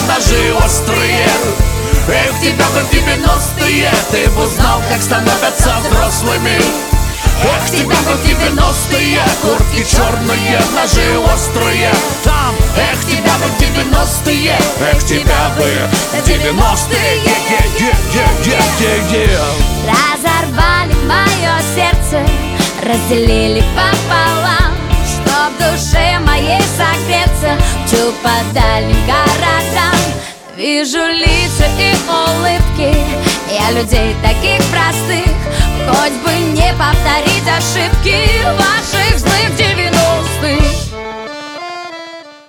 ножи острые. Эх, тебя как 90-е, ты бы знал, как становятся взрослыми. Эх, тебя как 90-е, куртки черные, ножи острые. Там, эх, тебя как 90-е, эх, тебя бы 90-е. Разорвали мое сердце, разделили пополам, чтоб душе моей согреться. Мчу по дальним городам, вижу лица и улыбки, я людей таких простых, хоть бы не повторить ошибки ваших злых 90-х.